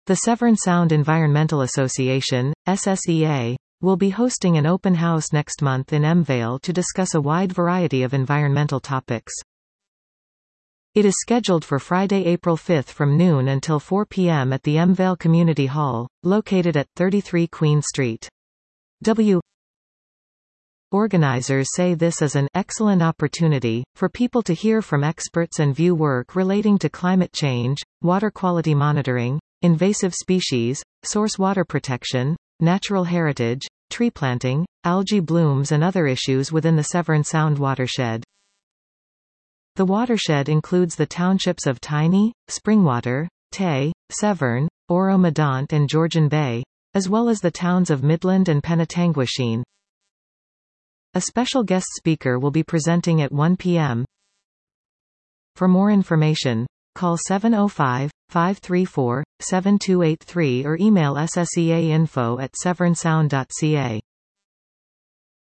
The Severn Sound Environmental Association, SSEA, will be hosting an open house next month in Emvale to discuss a wide variety of environmental topics. It is scheduled for Friday, April 5 from noon until 4 p.m. at the Emvale Community Hall, located at 33 Queen Street. Organizers say this is an excellent opportunity for people to hear from experts and view work relating to climate change, water quality monitoring, invasive species, source water protection, natural heritage, tree planting, algae blooms and other issues within the Severn Sound watershed. The watershed includes the townships of Tiny, Springwater, Tay, Severn, Oro-Medonte and Georgian Bay, as well as the towns of Midland and Penetanguishene. A special guest speaker will be presenting at 1 p.m. For more information, call 705-534-7283 or email ssea@severnsound.ca.